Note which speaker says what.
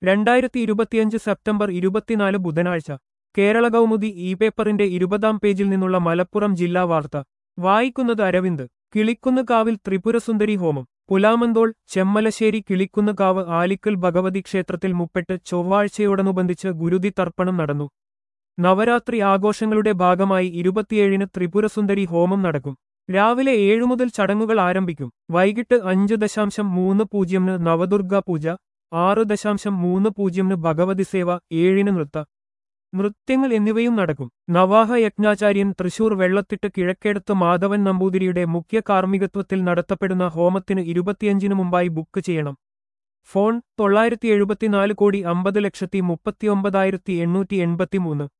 Speaker 1: 2025 September 24 ബുധനാഴ്ച Kerala Kaumudi E പേപ്പറിന്റെ 20-ാം പേജിൽ നിന്നുള്ള മലപ്പുറം ജില്ലാ വാർത്ത വായിക്കുന്നത് അരവിന്ദ്. കിളിക്കുന്നുകാവിൽ ത്രിപുരസുന്ദരി ഹോമം. പുലാമന്തോൾ ചെമ്മലശ്ശേരി കിളിക്കുന്നുകാവ് ആലിക്കൽ ഭഗവതി ക്ഷേത്രത്തിൽ മുപ്പെട്ട് ചൊവ്വാഴ്ചയോടനുബന്ധിച്ച് ഗുരുതി തർപ്പണം നടന്നു. നവരാത്രി ആഘോഷങ്ങളുടെ ഭാഗമായി 27-ന് ത്രിപുരസുന്ദരി ഹോമം നടക്കും. രാവിലെ 7 മുതൽ ചടങ്ങുകൾ ആരംഭിക്കും. വൈകിട്ട് 5:30-ന് നവദുർഗാ പൂജ, 6:30-ന് ഭഗവതി സേവ, 7-ന് നൃത്യങ്ങൾ എന്നിവയും നടക്കും. നവാഹ യജ്ഞാചാര്യൻ തൃശൂർ വെള്ളത്തിട്ട് കിഴക്കേടത്ത് മാധവൻ നമ്പൂതിരിയുടെ മുഖ്യ കാർമ്മികത്വത്തിൽ നടത്തപ്പെടുന്ന ഹോമത്തിന് 25-ന് മുമ്പായി ബുക്ക് ചെയ്യണം. ഫോൺ 974,50,39,883.